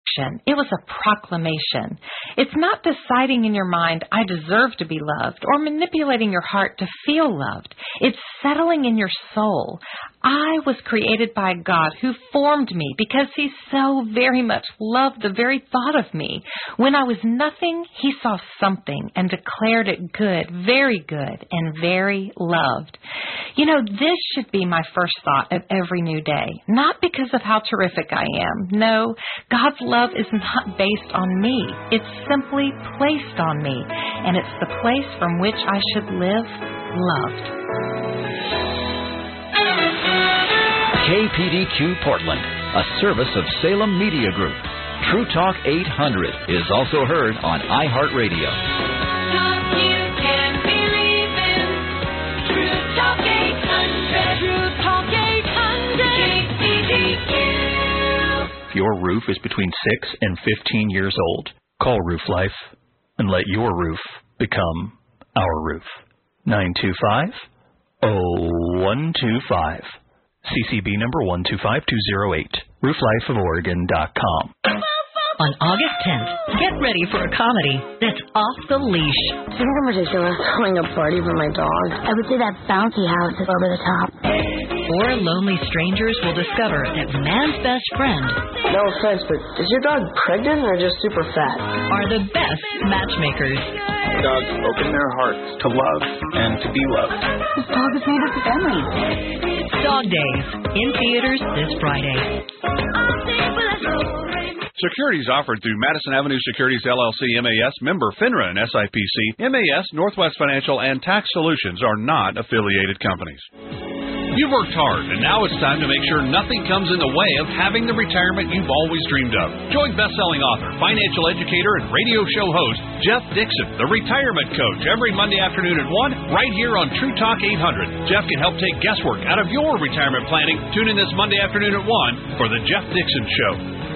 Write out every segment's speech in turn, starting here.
It was a proclamation. It's not deciding in your mind, I deserve to be loved, or manipulating your heart to feel loved. It's settling in your soul. I was created by God who formed me because He so very much loved the very thought of me. When I was nothing, He saw something and declared it good, and very loved. You know, this should be my first thought of every new day, not because of how terrific I am. No, God's love is not based on me. It's simply placed on me, and it's the place from which I should live loved. KPDQ Portland, a service of Salem Media Group. True Talk 800 is also heard on iHeartRadio. Talk you can believe in. True Talk 800. True Talk 800. KPDQ. If your roof is between 6 and 15 years old, call Roof Life and let your roof become our roof. 925-0125. CCB number 125208. RoofLifeOfOregon.com. On August 10th, get ready for a comedy that's off the leash. I think I'm ridiculous throwing a party for my dog. I would say that bouncy house is over the top. Four lonely strangers will discover that man's best friend No offense, but is your dog pregnant or just super fat? are the best matchmakers. Dogs open their hearts to love and to be loved. This dog is made of family. Dog Days, in theaters this Friday. Securities offered through Madison Avenue Securities LLC MAS, member FINRA and SIPC. MAS, Northwest Financial, and Tax Solutions are not affiliated companies. You've worked hard, and now it's time to make sure nothing comes in the way of having the retirement you've always dreamed of. Join best-selling author, financial educator, and radio show host Jeff Dixon, the Retirement Coach, every Monday afternoon at 1, right here on True Talk 800. Jeff can help take guesswork out of your retirement planning. Tune in this Monday afternoon at 1 for The Jeff Dixon Show.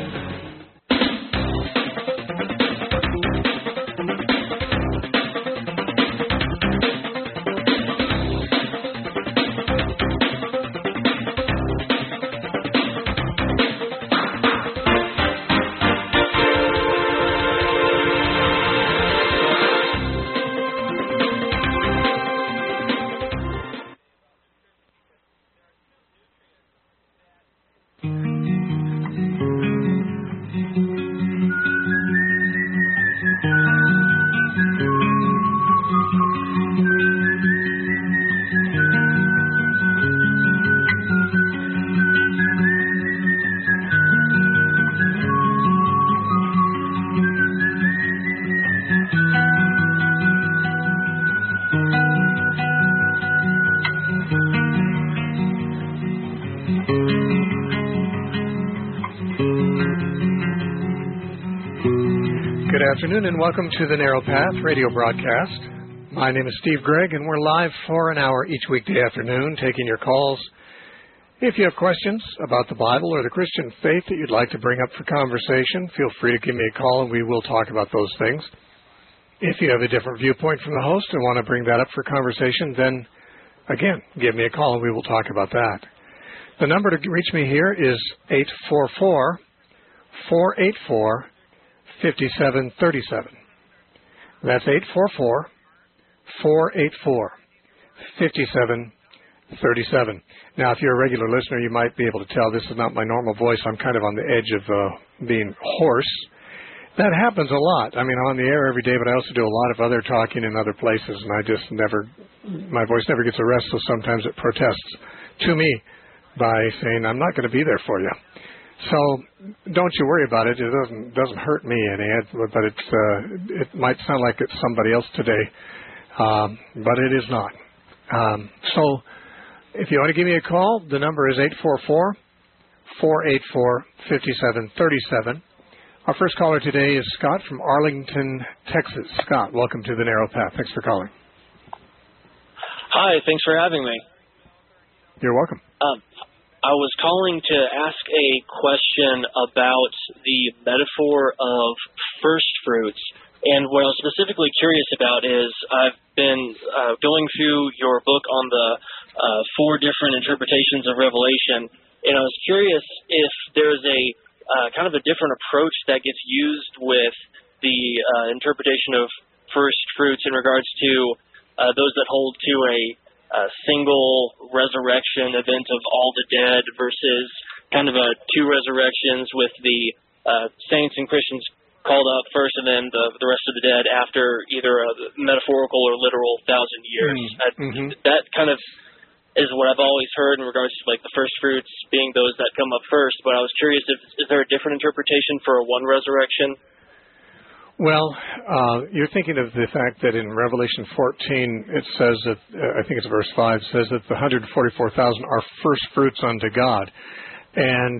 Good afternoon and welcome to the Narrow Path radio broadcast. My name is Steve Gregg and we're live for an hour each weekday afternoon taking your calls. If you have questions about the Bible or the Christian faith that you'd like to bring up for conversation, feel free to give me a call and we will talk about those things. If you have a different viewpoint from the host and want to bring that up for conversation, then again, give me a call and we will talk about that. The number to reach me here is 844-484-5737. That's 844-484-5737. Now, if you're a regular listener, you might be able to tell this is not my normal voice. I'm kind of on the edge of being hoarse. That happens a lot. I mean, I'm on the air every day, but I also do a lot of other talking in other places, and I just never, my voice never gets a rest, so sometimes it protests to me by saying, I'm not going to be there for you. So don't you worry about it. It doesn't hurt me any, but it might sound like it's somebody else today, but it is not. So if you want to give me a call, the number is 844-484-5737. Our first caller today is Scott from Arlington, Texas. Scott, welcome to the Narrow Path. Thanks for calling. Hi, thanks for having me. You're welcome. I was calling to ask a question about the metaphor of first fruits. And what I was specifically curious about is I've been going through your book on the 4 different interpretations of Revelation, and I was curious if there's a kind of a different approach that gets used with the interpretation of first fruits in regards to those that hold to a single resurrection event of all the dead versus kind of two resurrections with the saints and Christians called up first and then the rest of the dead after either a metaphorical or literal 1,000 years. That kind of is what I've always heard in regards to like the first fruits being those that come up first. But I was curious, is there a different interpretation for a one resurrection? Well, you're thinking of the fact that in Revelation 14 it says that, I think it's verse 5, says that the 144,000 are first fruits unto God. And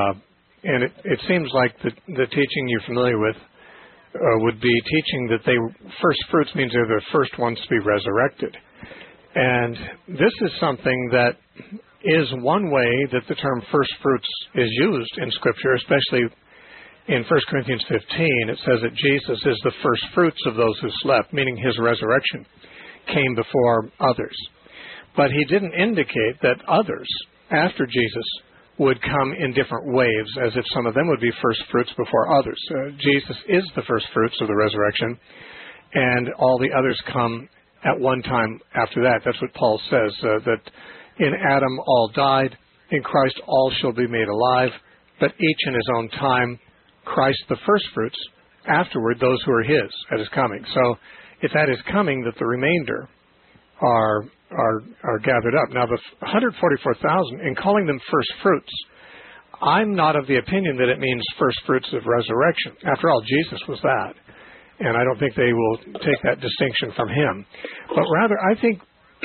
it seems like the teaching you're familiar with would be teaching that first fruits means they're the first ones to be resurrected. And this is something that is one way that the term first fruits is used in Scripture, especially in 1 Corinthians 15. It says that Jesus is the first fruits of those who slept, meaning his resurrection came before others. But he didn't indicate that others after Jesus would come in different waves, as if some of them would be first fruits before others. Jesus is the first fruits of the resurrection, and all the others come at one time after that. That's what Paul says, that in Adam all died, in Christ all shall be made alive, but each in his own time, Christ the first fruits, afterward those who are his at his coming. So if that is coming, that the remainder are gathered up. Now the 144,000, in calling them first fruits, I'm not of the opinion that it means first fruits of resurrection. After all, Jesus was that. And I don't think they will take that distinction from him. But rather, I think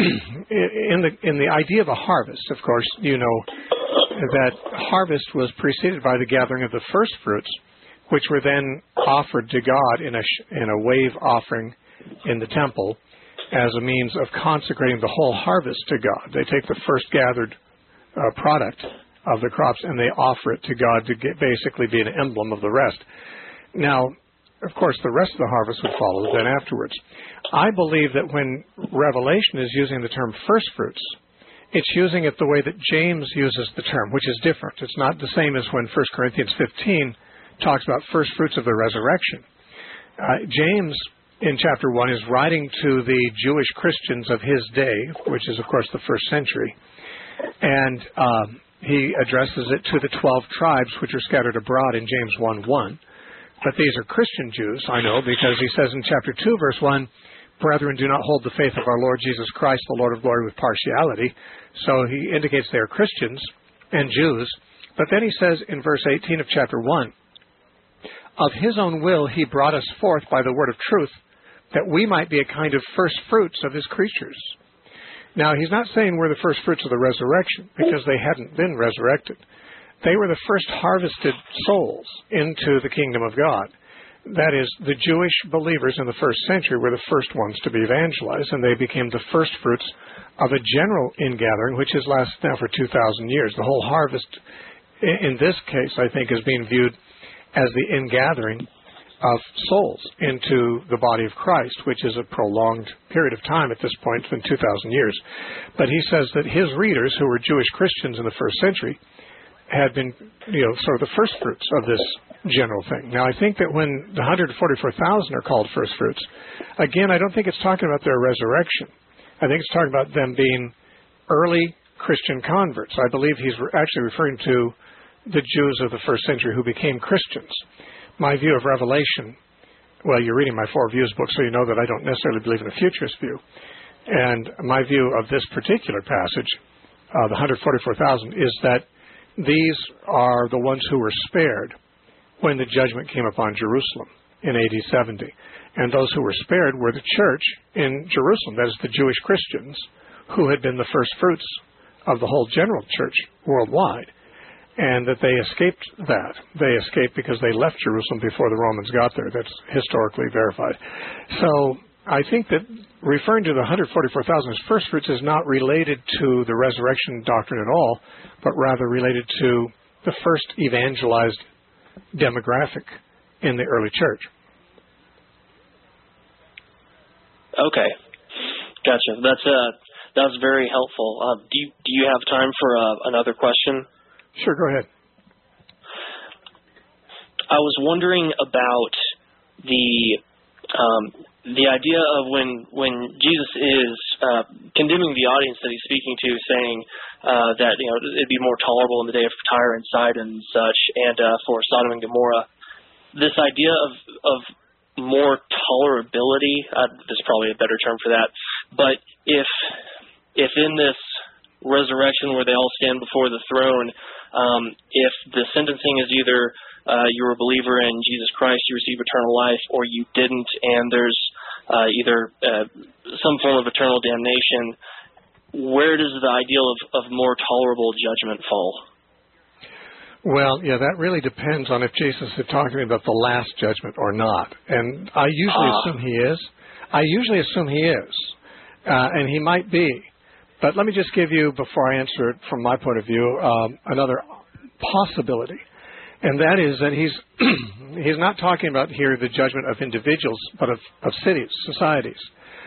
in the idea of a harvest, of course, you know that harvest was preceded by the gathering of the first fruits, which were then offered to God in a wave offering in the temple as a means of consecrating the whole harvest to God. They take the first gathered product of the crops and they offer it to God to basically be an emblem of the rest. Now, of course, the rest of the harvest would follow then afterwards. I believe that when Revelation is using the term first fruits, it's using it the way that James uses the term, which is different. It's not the same as when 1 Corinthians 15 talks about first fruits of the resurrection. James, in chapter 1, is writing to the Jewish Christians of his day, which is, of course, the first century. And he addresses it to the 12 tribes which are scattered abroad in James 1:1. But these are Christian Jews, I know, because he says in chapter 2, verse 1, "Brethren, do not hold the faith of our Lord Jesus Christ, the Lord of glory, with partiality." So he indicates they are Christians and Jews. But then he says in verse 18 of chapter 1, "Of his own will he brought us forth by the word of truth, that we might be a kind of first fruits of his creatures." Now, he's not saying we're the first fruits of the resurrection, because they hadn't been resurrected. They were the first harvested souls into the kingdom of God. That is, the Jewish believers in the first century were the first ones to be evangelized, and they became the first fruits of a general ingathering, which has lasted now for 2,000 years. The whole harvest, in this case, I think, is being viewed as the ingathering of souls into the body of Christ, which is a prolonged period of time at this point. It's been 2,000 years. But he says that his readers, who were Jewish Christians in the first century, had been, sort of the first fruits of this general thing. Now, I think that when the 144,000 are called first fruits, again, I don't think it's talking about their resurrection. I think it's talking about them being early Christian converts. I believe he's actually referring to the Jews of the first century who became Christians. My view of Revelation, well, you're reading my Four Views book, so you know that I don't necessarily believe in a futurist view. And my view of this particular passage, the 144,000, is that these are the ones who were spared when the judgment came upon Jerusalem in AD 70. And those who were spared were the church in Jerusalem, that is, the Jewish Christians, who had been the first fruits of the whole general church worldwide, and that they escaped that. They escaped because they left Jerusalem before the Romans got there. That's historically verified. So I think that referring to the 144,000 as first fruits is not related to the resurrection doctrine at all, but rather related to the first evangelized demographic in the early church. Okay, gotcha. That's very helpful. Do you have time for another question? Sure, go ahead. I was wondering about the idea of when Jesus is condemning the audience that he's speaking to, saying that it'd be more tolerable in the day of Tyre and Sidon and such, and for Sodom and Gomorrah. This idea of more tolerability, there's probably a better term for that, but if in this resurrection where they all stand before the throne, if the sentencing is either you're a believer in Jesus Christ, you receive eternal life, or you didn't, and there's either some form of eternal damnation, where does the ideal of more tolerable judgment fall? Well, yeah, that really depends on if Jesus is talking about the last judgment or not. And I usually assume he is. And he might be. But let me just give you, before I answer it from my point of view, another possibility. And that is that he's not talking about here the judgment of individuals, but of cities, societies.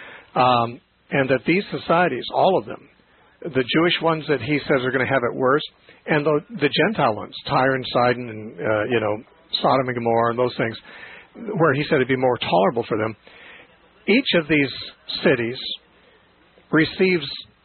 And that these societies, all of them, the Jewish ones that he says are going to have it worse, and the Gentile ones, Tyre and Sidon and, Sodom and Gomorrah and those things, where he said it'd be more tolerable for them. Each of these cities receives,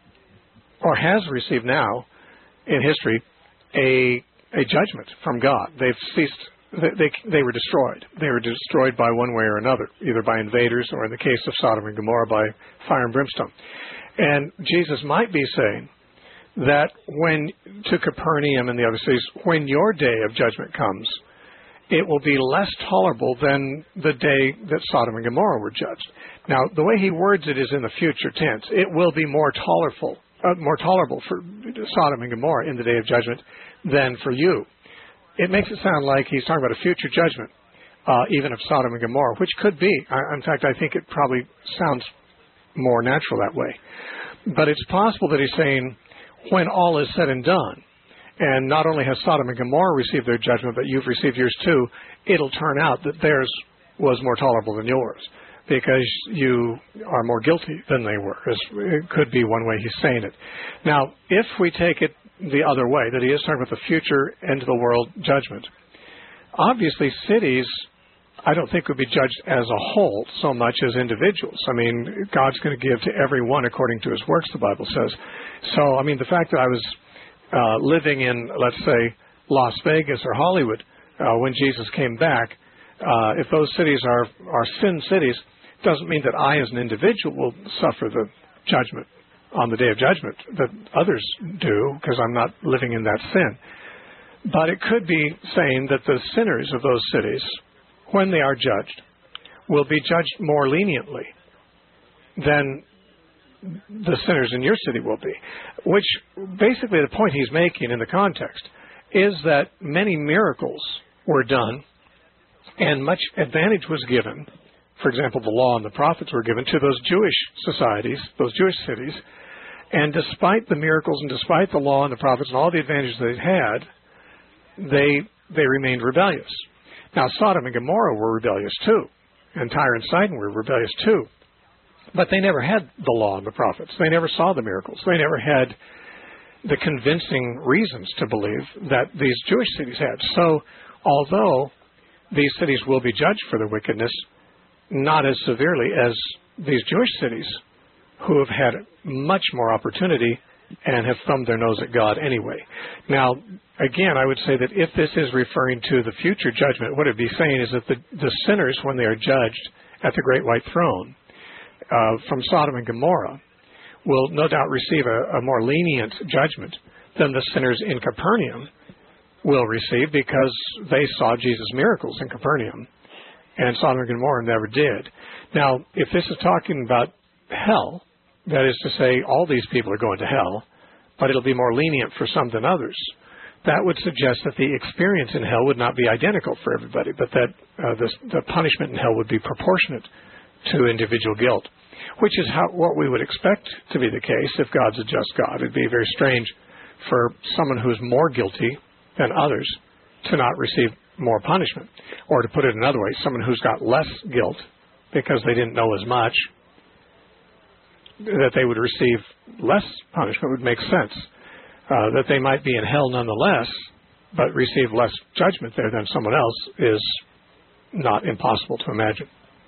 or has received now in history, a judgment from God. They've ceased. They were destroyed. They were destroyed by one way or another, either by invaders or, in the case of Sodom and Gomorrah, by fire and brimstone. And Jesus might be saying that to Capernaum and the other cities, when your day of judgment comes, it will be less tolerable than the day that Sodom and Gomorrah were judged. Now, the way he words it is in the future tense. It will be more tolerable for Sodom and Gomorrah in the day of judgment than for you. It makes it sound like he's talking about a future judgment, even of Sodom and Gomorrah, which could be. In fact, I think it probably sounds more natural that way. But it's possible that he's saying, when all is said and done, and not only has Sodom and Gomorrah received their judgment, but you've received yours too, it'll turn out that theirs was more tolerable than yours, because you are more guilty than they were. It could be one way he's saying it. Now, if we take it the other way, that he is talking about the future end of the world judgment, obviously cities, I don't think, would be judged as a whole so much as individuals. I mean, God's going to give to everyone according to his works, the Bible says. So, I mean, the fact that I was living in, let's say, Las Vegas or Hollywood when Jesus came back, if those cities are sin cities, doesn't mean that I as an individual will suffer the judgment on the day of judgment that others do, because I'm not living in that sin. But it could be saying that the sinners of those cities, when they are judged, will be judged more leniently than the sinners in your city will be. Which, basically, the point he's making in the context is that many miracles were done and much advantage was given. For example, the law and the prophets were given to those Jewish societies, those Jewish cities, and despite the miracles and despite the law and the prophets and all the advantages they had, they remained rebellious. Now, Sodom and Gomorrah were rebellious too, and Tyre and Sidon were rebellious too, but they never had the law and the prophets. They never saw the miracles. They never had the convincing reasons to believe that these Jewish cities had. So, although these cities will be judged for their wickedness, not as severely as these Jewish cities, who have had much more opportunity and have thumbed their nose at God anyway. Now, again, I would say that if this is referring to the future judgment, what it would be saying is that the sinners, when they are judged at the great white throne from Sodom and Gomorrah, will no doubt receive a more lenient judgment than the sinners in Capernaum will receive, because they saw Jesus' miracles in Capernaum, and Sodom and Gomorrah never did. Now, if this is talking about hell, that is to say, all these people are going to hell, but it'll be more lenient for some than others, that would suggest that the experience in hell would not be identical for everybody, but that the punishment in hell would be proportionate to individual guilt, which is what we would expect to be the case if God's a just God. It'd be very strange for someone who is more guilty than others to not receive more punishment. Or to put it another way, someone who's got less guilt because they didn't know as much, that they would receive less punishment would make sense. That they might be in hell nonetheless, but receive less judgment there than someone else is not impossible to imagine.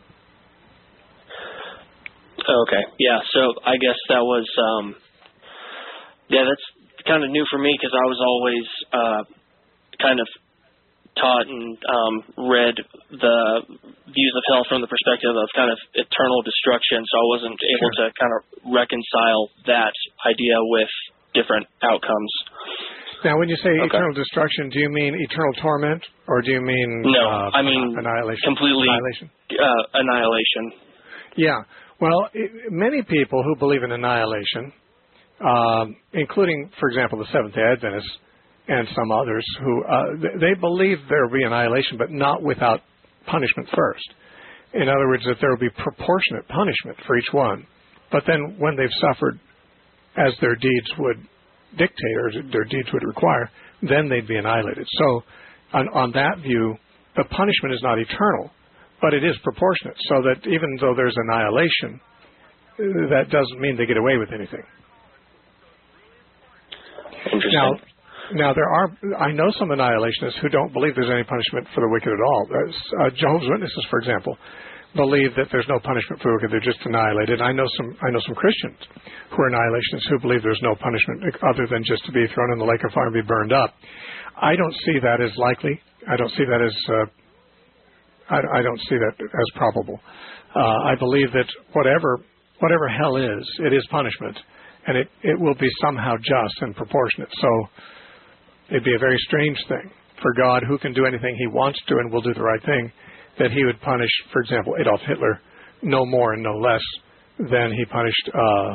Okay, yeah, so I guess that was, that's kind of new for me because I was always kind of taught and read the views of hell from the perspective of kind of eternal destruction, so I wasn't able to kind of reconcile that idea with different outcomes. Now, when you say eternal destruction, do you mean eternal torment, or do you mean I mean annihilation? Completely annihilation. Yeah. Well, many people who believe in annihilation, including, for example, the Seventh-day Adventists and some others, who they believe there will be annihilation, but not without punishment first. In other words, that there will be proportionate punishment for each one. But then when they've suffered as their deeds would dictate or their deeds would require, then they'd be annihilated. So on that view, the punishment is not eternal, but it is proportionate, so that even though there's annihilation, that doesn't mean they get away with anything. Interesting. Now I know some annihilationists who don't believe there's any punishment for the wicked at all. Jehovah's Witnesses, for example, believe that there's no punishment for the wicked; they're just annihilated. I know some Christians who are annihilationists who believe there's no punishment other than just to be thrown in the lake of fire and be burned up. I don't see that as likely. I don't see that as I don't see that as probable. I believe that whatever hell is, it is punishment, and it will be somehow just and proportionate. So it'd be a very strange thing for God, who can do anything he wants to and will do the right thing, that he would punish, for example, Adolf Hitler no more and no less than he punished,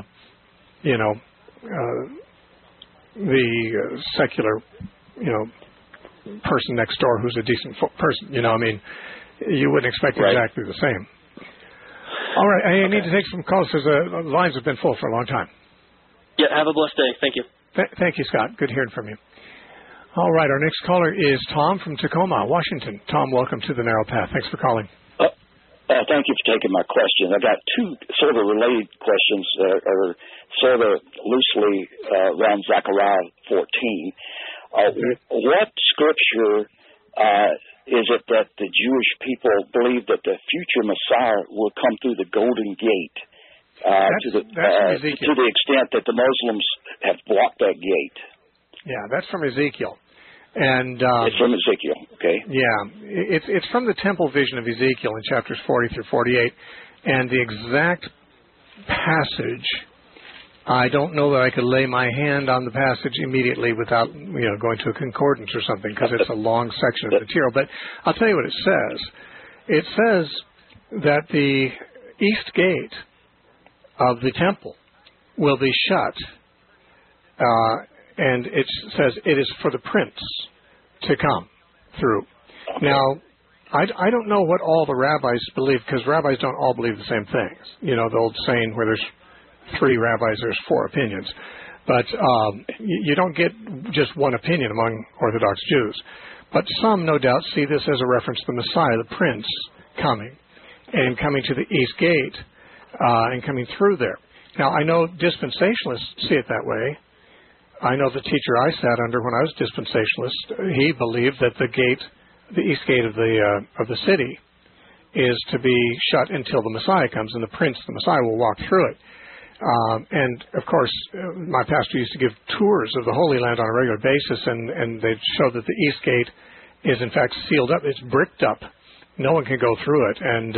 the secular, person next door who's a decent person. You wouldn't expect exactly the same. All right, I need to take some calls because the lines have been full for a long time. Yeah, have a blessed day. Thank you. Thank you, Scott. Good hearing from you. All right, our next caller is Tom from Tacoma, Washington. Tom, welcome to the Narrow Path. Thanks for calling. Thank you for taking my question. I got two sort of related questions that are sort of loosely around Zechariah 14. What scripture is it that the Jewish people believe that the future Messiah will come through the Golden Gate to the extent that the Muslims have blocked that gate? Yeah, that's from Ezekiel. And it's from Ezekiel, okay. Yeah, it's from the temple vision of Ezekiel in chapters 40 through 48. And the exact passage, I don't know that I could lay my hand on the passage immediately without going to a concordance or something, because it's a long section of material. But I'll tell you what it says. It says that the east gate of the temple will be shut, and it says it is for the prince to come through. Now, I don't know what all the rabbis believe, because rabbis don't all believe the same things. The old saying where there's 3 rabbis, there's 4 opinions. But you don't get just one opinion among Orthodox Jews. But some, no doubt, see this as a reference to the Messiah, the prince, coming, and coming to the east gate, and coming through there. Now, I know dispensationalists see it that way. I know the teacher I sat under when I was dispensationalist, he believed that the east gate of the city, is to be shut until the Messiah comes, and the prince, the Messiah, will walk through it. And, of course, my pastor used to give tours of the Holy Land on a regular basis, and they'd show that the east gate is, in fact, sealed up. It's bricked up. No one can go through it. And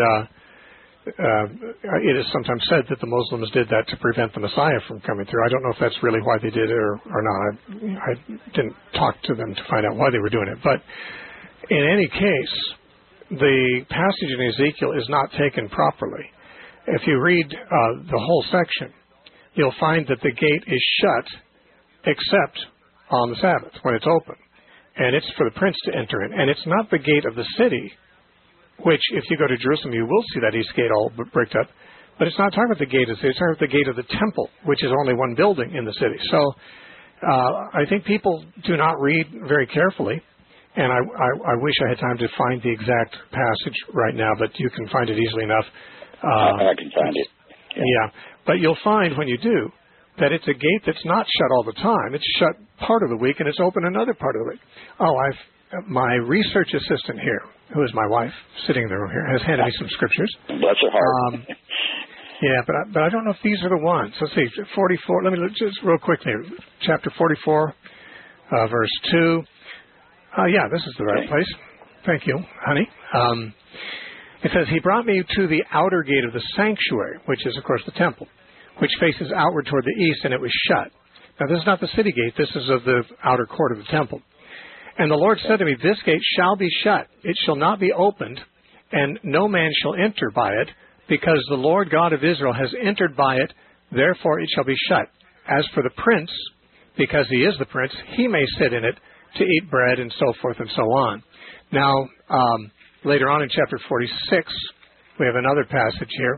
it is sometimes said that the Muslims did that to prevent the Messiah from coming through. I don't know if that's really why they did it or not. I didn't talk to them to find out why they were doing it. But in any case, the passage in Ezekiel is not taken properly. If you read the whole section, you'll find that the gate is shut except on the Sabbath when it's open. And it's for the prince to enter in. And it's not the gate of the city, which if you go to Jerusalem, you will see that east gate all bricked up. But it's not talking about the gate of the city. It's talking about the gate of the temple, which is only one building in the city. So I think people do not read very carefully. And I wish I had time to find the exact passage right now, but you can find it easily enough. I can find it. Yeah. But you'll find when you do that it's a gate that's not shut all the time. It's shut part of the week and it's open another part of the week. Oh, my research assistant here, who is my wife, sitting in the room here, has handed me some scriptures. Bless her heart. Yeah, but I don't know if these are the ones. Let's see, 44. Let me just real quickly. Chapter 44, verse 2. Yeah, this is the right place. Thank you, honey. It says, he brought me to the outer gate of the sanctuary, which is, of course, the temple, which faces outward toward the east, and it was shut. Now, this is not the city gate. This is of the outer court of the temple. And the Lord said to me, this gate shall be shut. It shall not be opened, and no man shall enter by it, because the Lord God of Israel has entered by it. Therefore it shall be shut. As for the prince, because he is the prince, he may sit in it to eat bread, and so forth and so on. Now, later on in chapter 46, we have another passage here.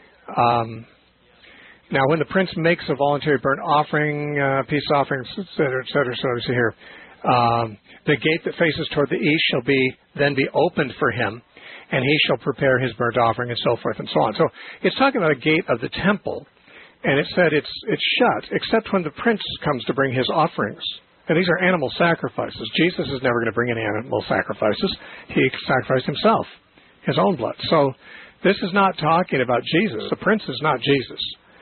Now, when the prince makes a voluntary burnt offering, peace offerings, etc., so we see here, the gate that faces toward the east shall then be opened for him, and he shall prepare his burnt offering, and so forth and so on. So it's talking about a gate of the temple, and it said it's shut, except when the prince comes to bring his offerings. And these are animal sacrifices. Jesus is never going to bring any animal sacrifices. He sacrificed himself, his own blood. So this is not talking about Jesus. The prince is not Jesus.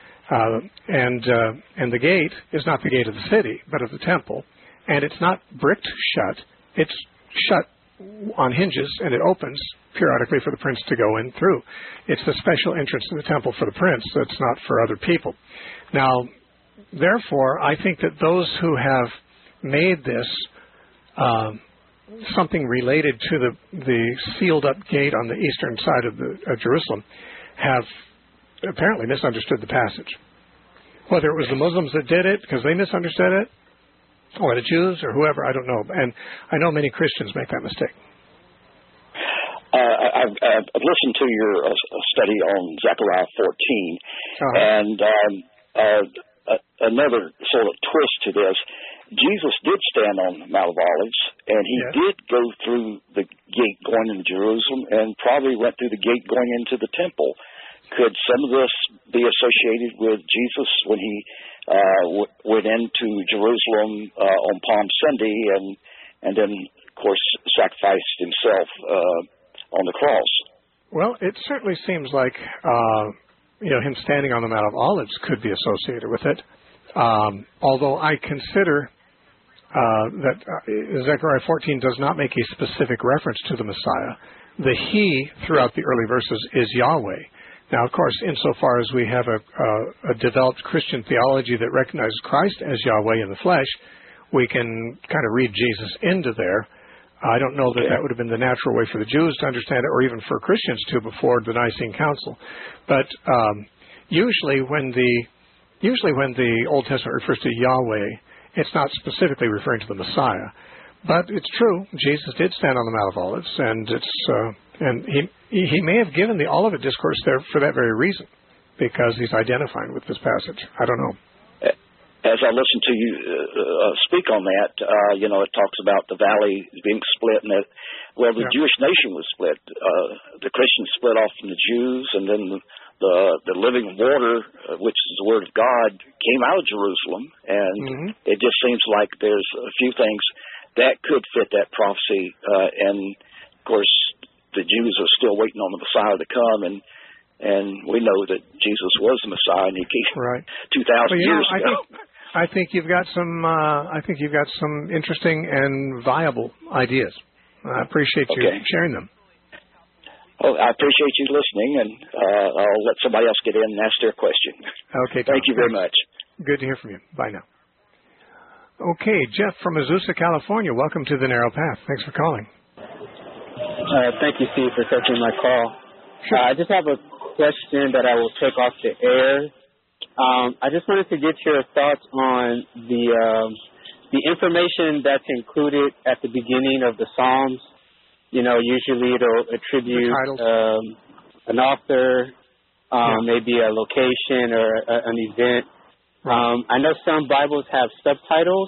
And the gate is not the gate of the city, but of the temple. And it's not bricked shut. It's shut on hinges, and it opens periodically for the prince to go in through. It's the special entrance to the temple for the prince. That's not for other people. Now, therefore, I think that those who have made this something related to the sealed-up gate on the eastern side of Jerusalem have apparently misunderstood the passage. Whether it was the Muslims that did it because they misunderstood it, or the Jews, or whoever, I don't know. And I know many Christians make that mistake. I've listened to your study on Zechariah 14, and another sort of twist to this. Jesus did stand on the Mount of Olives, and he did go through the gate going into Jerusalem, and probably went through the gate going into the temple. Could some of this be associated with Jesus when he went into Jerusalem on Palm Sunday, and then, of course, sacrificed himself on the cross? Well, it certainly seems like him standing on the Mount of Olives could be associated with it. Although I consider that Zechariah 14 does not make a specific reference to the Messiah. The he throughout the early verses is Yahweh. Now, of course, insofar as we have a developed Christian theology that recognizes Christ as Yahweh in the flesh, we can kind of read Jesus into there. I don't know that would have been the natural way for the Jews to understand it, or even for Christians to before the Nicene Council. But usually when the Old Testament refers to Yahweh, it's not specifically referring to the Messiah. But it's true, Jesus did stand on the Mount of Olives, and he may have given the Olivet Discourse there for that very reason, because he's identifying with this passage. I don't know. As I listen to you speak on that, it talks about the valley being split, and that, the Jewish nation was split. The Christians split off from the Jews, and then the living water, which is the Word of God, came out of Jerusalem, and it just seems like there's a few things that could fit that prophecy, and of course the Jews are still waiting on the Messiah to come, and we know that Jesus was the Messiah, and he came 2,000 years ago. I think you've got some. I think you've got some interesting and viable ideas. I appreciate you sharing them. Oh, I appreciate you listening, and I'll let somebody else get in and ask their question. Okay, Tom. Thank you very much. Good to hear from you. Bye now. Okay, Jeff from Azusa, California. Welcome to the Narrow Path. Thanks for calling. Thank you, Steve, for taking my call. Sure. I just have a question that I will take off the air. I just wanted to get your thoughts on the information that's included at the beginning of the Psalms. Usually it'll attribute an author, maybe a location or an event. I know some Bibles have subtitles.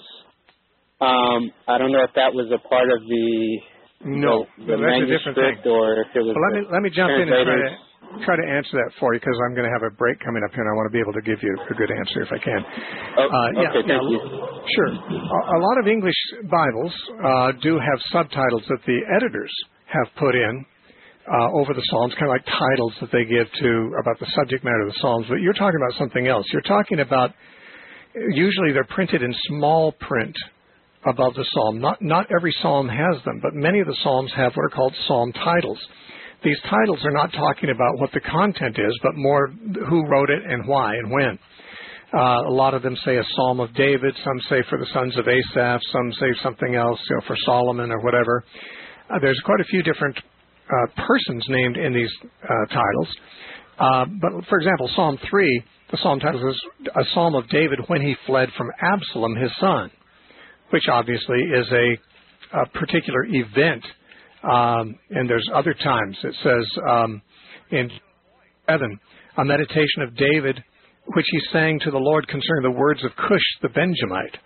I don't know if that was a part of the the manuscript, a different thing. or if it was. Well, let me jump in and try to answer that for you because I'm going to have a break coming up here, and I want to be able to give you a good answer if I can. Okay, thank you. Sure. A lot of English Bibles do have subtitles that the editors have put in over the Psalms, kind of like titles that they give to about the subject matter of the Psalms. But you're talking about something else. You're talking about usually they're printed in small print above the Psalm. Not every Psalm has them, but many of the Psalms have what are called Psalm titles. These titles are not talking about what the content is, but more who wrote it and why and when. A lot of them say a Psalm of David. Some say for the sons of Asaph. Some say something else, for Solomon or whatever. There's quite a few different persons named in these titles. But, for example, Psalm 3, the Psalm title is a Psalm of David when he fled from Absalom, his son, which obviously is a particular event. And there's other times. It says in 7, a meditation of David, which he sang to the Lord concerning the words of Cush the Benjamite,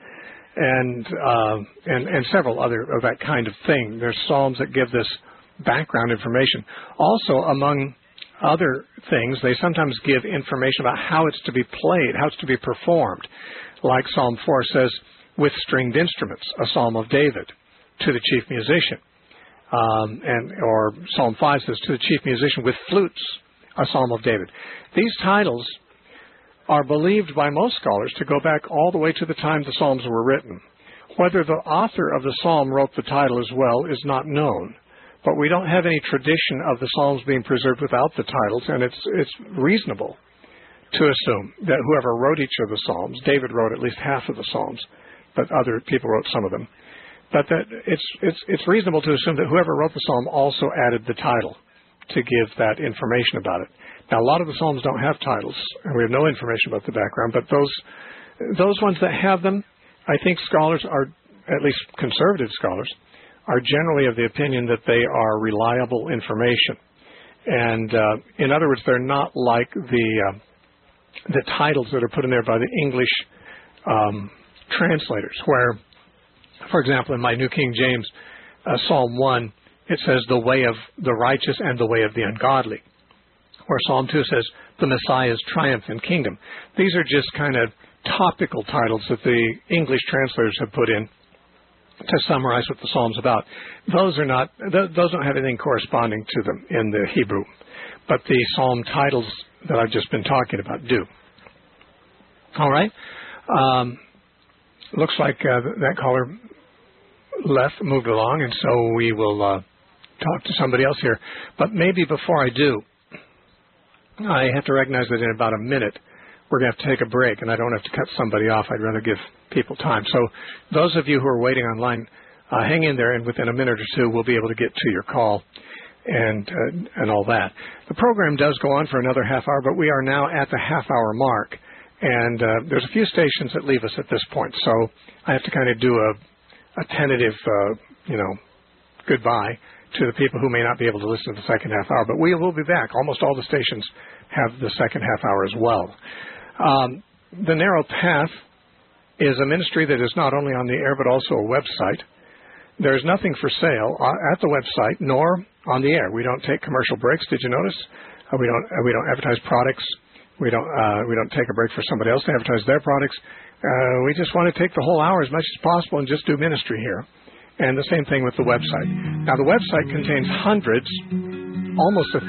and several other of that kind of thing. There's psalms that give this background information. Also, among other things, they sometimes give information about how it's to be played, how it's to be performed. Like Psalm 4 says, with stringed instruments, a Psalm of David, to the chief musician. Or Psalm 5 says, to the chief musician with flutes, a Psalm of David. These titles are believed by most scholars to go back all the way to the time the Psalms were written. Whether the author of the Psalm wrote the title as well is not known. But we don't have any tradition of the Psalms being preserved without the titles, and it's reasonable to assume that whoever wrote each of the Psalms, David wrote at least half of the Psalms, but other people wrote some of them. But that it's reasonable to assume that whoever wrote the Psalm also added the title to give that information about it. Now, a lot of the Psalms don't have titles, and we have no information about the background, but those ones that have them, I think scholars are, at least conservative scholars, are generally of the opinion that they are reliable information. And in other words, they're not like the titles that are put in there by the English translators, where, for example, in my New King James, Psalm 1, it says the way of the righteous and the way of the ungodly. Where Psalm 2 says the Messiah's triumph and kingdom. These are just kind of topical titles that the English translators have put in to summarize what the Psalm's about. Those don't have anything corresponding to them in the Hebrew. But the Psalm titles that I've just been talking about do. All right. Looks like that caller moved along, and so we will talk to somebody else here. But maybe before I do, I have to recognize that in about a minute we're going to have to take a break, and I don't have to cut somebody off. I'd rather give people time. So those of you who are waiting online, hang in there, and within a minute or two we'll be able to get to your call and all that. The program does go on for another half hour, but we are now at the half-hour mark, and there's a few stations that leave us at this point. So I have to kind of do a tentative, goodbye to the people who may not be able to listen to the second half hour. But we will be back. Almost all the stations have the second half hour as well. The Narrow Path is a ministry that is not only on the air but also a website. There's nothing for sale at the website nor on the air. We don't take commercial breaks. Did you notice? We don't advertise products. We don't take a break for somebody else to advertise their products. We just want to take the whole hour as much as possible and just do ministry here. And the same thing with the website. Now, the website contains hundreds, almost 1,000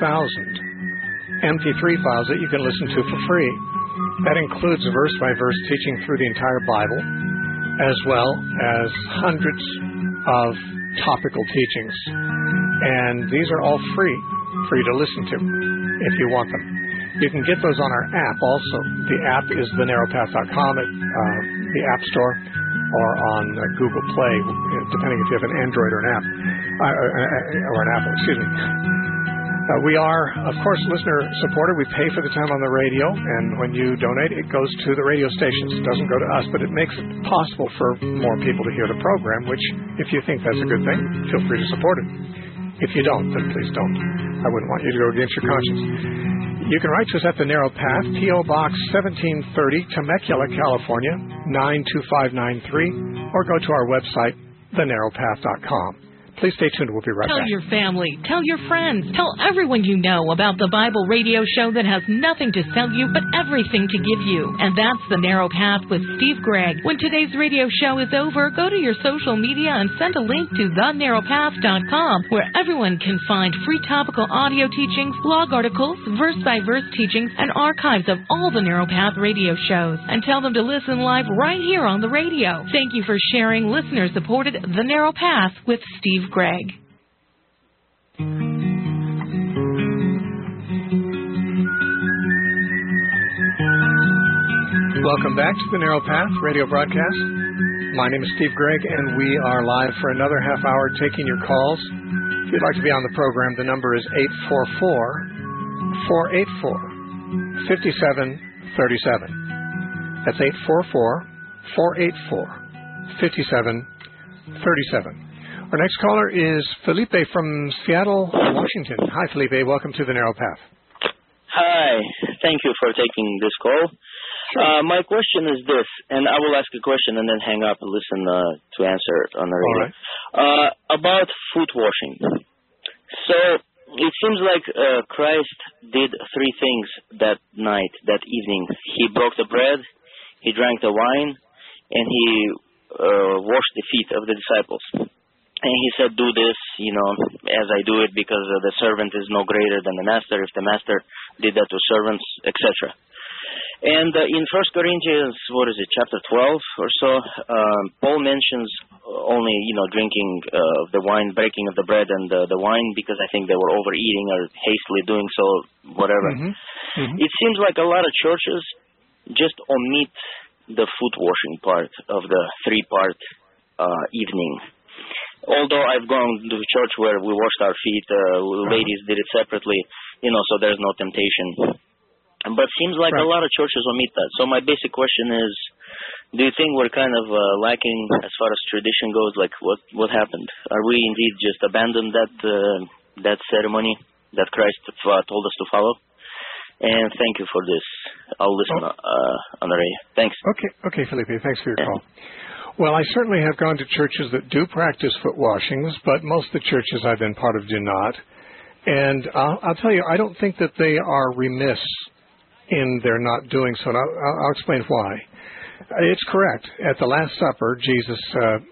MP3 files that you can listen to for free. That includes verse-by-verse teaching through the entire Bible, as well as hundreds of topical teachings. And these are all free for you to listen to if you want them. You can get those on our app also. The app is thenarrowpath.com at the App Store or on Google Play, depending if you have an Android or an app, or an Apple, excuse me. We are, of course, listener-supported. We pay for the time on the radio, and when you donate, it goes to the radio stations. It doesn't go to us, but it makes it possible for more people to hear the program, which, if you think that's a good thing, feel free to support it. If you don't, then please don't. I wouldn't want you to go against your conscience. You can write to us at The Narrow Path, P.O. Box 1730, Temecula, California, 92593, or go to our website, thenarrowpath.com. Please stay tuned. We'll be right Tell back. your family, tell your friends, tell everyone you know about the Bible radio show that has nothing to sell you but everything to give you. And that's The Narrow Path with Steve Gregg. When today's radio show is over, go to your social media and send a link to thenarrowpath.com, where everyone can find free topical audio teachings, blog articles, verse-by-verse teachings, and archives of all the Narrow Path radio shows. And tell them to listen live right here on the radio. Thank you for sharing listener-supported The Narrow Path with Steve Gregg. Welcome back to the Narrow Path radio broadcast. My name is Steve Gregg, and we are live for another half hour taking your calls. If you'd like to be on the program, the number is 844-484-5737. That's 844-484-5737. Our next caller is Felipe from Seattle, Washington. Hi, Felipe. Welcome to the Narrow Path. Hi. Thank you for taking this call. Sure. My question is this, and I will ask a question and then hang up and listen to answer it on the radio. All right. About foot washing. So it seems like Christ did three things that night, that evening. He broke the bread, he drank the wine, and he washed the feet of the disciples. And he said, do this, as I do it, because the servant is no greater than the master. If the master did that to servants, etc. And in 1 Corinthians, chapter 12 or so, Paul mentions only, drinking the wine, breaking of the bread and the wine, because I think they were overeating or hastily doing so, whatever. Mm-hmm. Mm-hmm. It seems like a lot of churches just omit the foot washing part of the three-part evening. Although I've gone to a church where we washed our feet, ladies did it separately, so there's no temptation. But it seems like a lot of churches omit that. So my basic question is, do you think we're kind of lacking as far as tradition goes? Like, what happened? Are we indeed just abandoned that ceremony that Christ told us to follow? And thank you for this. I'll listen on the radio. Thanks. Okay, Felipe. Thanks for your call. Well, I certainly have gone to churches that do practice foot washings, but most of the churches I've been part of do not. And I'll tell you, I don't think that they are remiss in their not doing so. And I'll explain why. It's correct. At the Last Supper, Jesus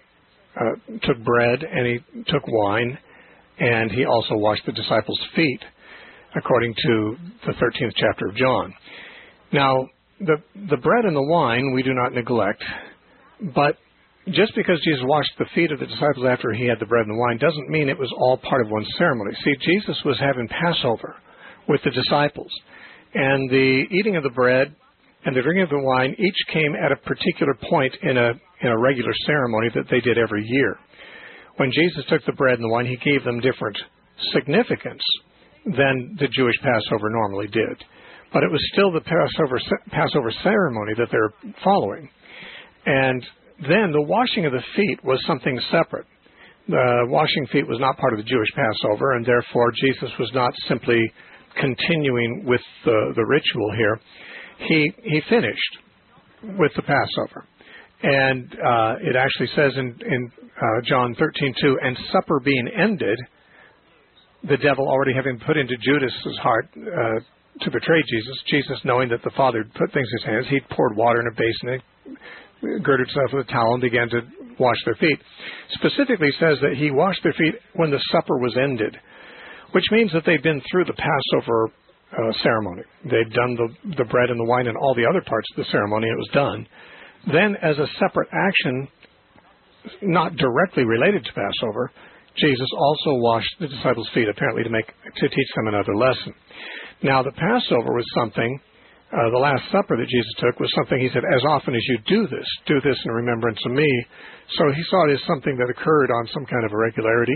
took bread and he took wine, and he also washed the disciples' feet, according to the 13th chapter of John. Now, the bread and the wine we do not neglect, but just because Jesus washed the feet of the disciples after he had the bread and the wine doesn't mean it was all part of one ceremony. See, Jesus was having Passover with the disciples, and the eating of the bread and the drinking of the wine each came at a particular point in a regular ceremony that they did every year. When Jesus took the bread and the wine, he gave them different significance than the Jewish Passover normally did. But it was still the Passover ceremony that they're following. And then the washing of the feet was something separate. The washing feet was not part of the Jewish Passover, and therefore Jesus was not simply continuing with the ritual here. He finished with the Passover. And it actually says in John 13:2, and supper being ended, the devil already having put into Judas's heart to betray Jesus knowing that the Father had put things in his hands, he poured water in a basin and girded himself with a towel and began to wash their feet. Specifically says that he washed their feet when the supper was ended, which means that they've been through the Passover ceremony. They'd done the bread and the wine and all the other parts of the ceremony, and it was done. Then, as a separate action, not directly related to Passover, Jesus also washed the disciples' feet, apparently to teach them another lesson. Now, the Passover was something, the Last Supper that Jesus took was something he said, as often as you do this in remembrance of me. So he saw it as something that occurred on some kind of a regularity,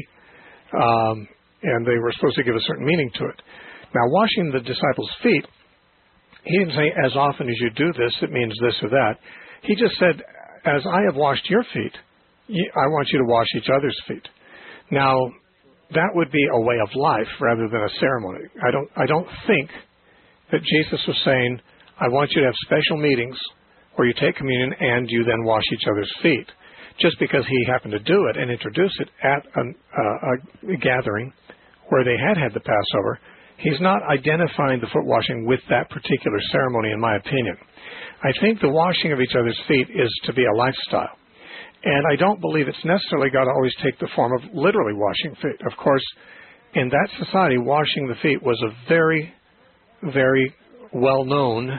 and they were supposed to give a certain meaning to it. Now, washing the disciples' feet, he didn't say, as often as you do this, it means this or that. He just said, as I have washed your feet, I want you to wash each other's feet. Now, that would be a way of life rather than a ceremony. I don't think that Jesus was saying, I want you to have special meetings where you take communion and you then wash each other's feet. just because he happened to do it and introduce it at a gathering where they had the Passover, he's not identifying the foot washing with that particular ceremony, in my opinion. I think the washing of each other's feet is to be a lifestyle. And I don't believe it's necessarily got to always take the form of literally washing feet. Of course, in that society, washing the feet was a very, very well-known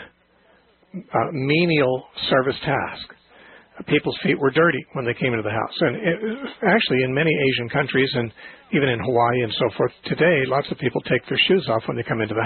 menial service task. People's feet were dirty when they came into the house. And actually, in many Asian countries, and even in Hawaii and so forth today, lots of people take their shoes off when they come into the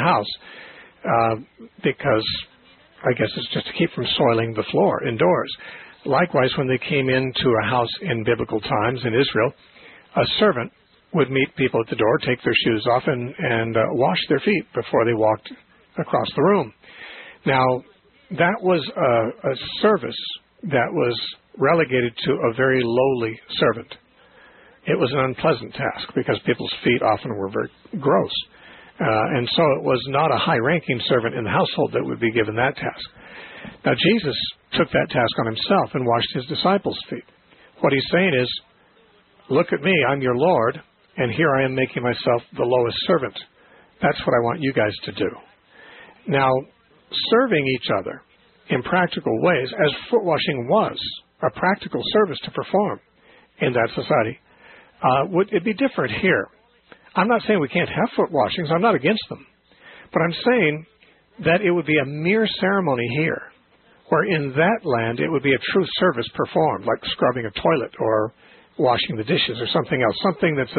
house because I guess it's just to keep from soiling the floor indoors. Likewise, when they came into a house in biblical times in Israel, a servant would meet people at the door, take their shoes off, and wash their feet before they walked across the room. Now, that was a service that was relegated to a very lowly servant. It was an unpleasant task because people's feet often were very gross. And so it was not a high-ranking servant in the household that would be given that task. Now, Jesus took that task on himself and washed his disciples' feet. What he's saying is, look at me, I'm your Lord, and here I am making myself the lowest servant. That's what I want you guys to do. Now, serving each other in practical ways, as foot washing was a practical service to perform in that society, would it be different here? I'm not saying we can't have foot washings. I'm not against them. But I'm saying that it would be a mere ceremony here, where in that land it would be a true service performed, like scrubbing a toilet or washing the dishes or something else, something that's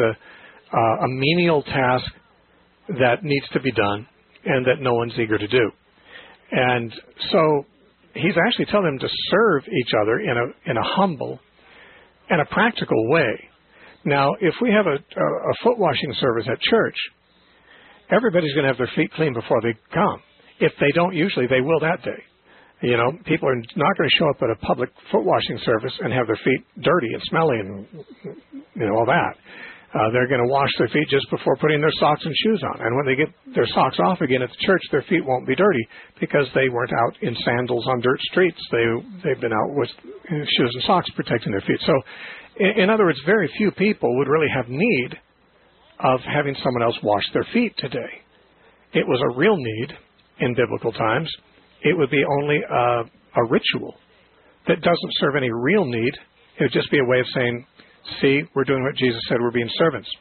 a menial task that needs to be done and that no one's eager to do. And so he's actually telling them to serve each other in a humble and a practical way. Now, if we have a foot washing service at church, everybody's going to have their feet clean before they come. If they don't, usually they will that day. You know, people are not going to show up at a public foot washing service and have their feet dirty and smelly and, all that. They're going to wash their feet just before putting their socks and shoes on. And when they get their socks off again at the church, their feet won't be dirty because they weren't out in sandals on dirt streets. They've been out with shoes and socks protecting their feet. So, in other words, very few people would really have need of having someone else wash their feet today. It was a real need in biblical times. It would be only a ritual that doesn't serve any real need. It would just be a way of saying, see, we're doing what Jesus said, we're being servants.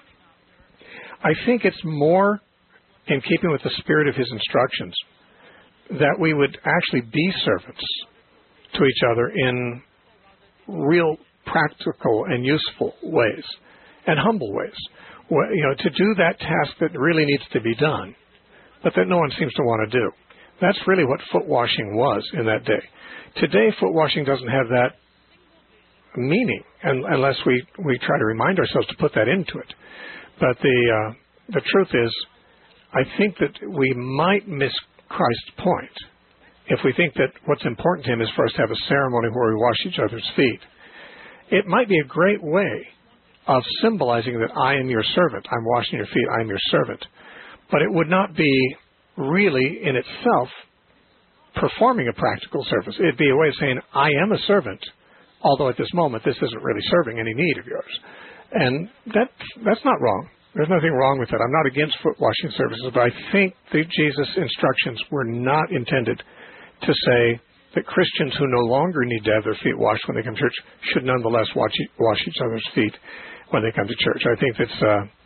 I think it's more in keeping with the spirit of his instructions that we would actually be servants to each other in real practical and useful ways and humble ways. To do that task that really needs to be done, but that no one seems to want to do. That's really what foot washing was in that day. Today, foot washing doesn't have that meaning unless we try to remind ourselves to put that into it. But the truth is, I think that we might miss Christ's point if we think that what's important to him is for us to have a ceremony where we wash each other's feet. It might be a great way of symbolizing that I am your servant. I'm washing your feet. I am your servant. But it would not be really in itself performing a practical service. It'd be a way of saying, I am a servant, although at this moment this isn't really serving any need of yours. And that's not wrong. There's nothing wrong with that. I'm not against foot washing services, but I think that Jesus' instructions were not intended to say that Christians who no longer need to have their feet washed when they come to church should nonetheless wash each other's feet when they come to church. I think that's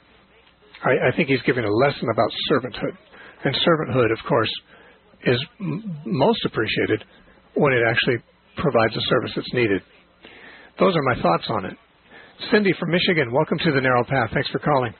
I think he's giving a lesson about servanthood. And servanthood, of course, is most appreciated when it actually provides a service that's needed. Those are my thoughts on it. Cindy from Michigan, welcome to the Narrow Path. Thanks for calling.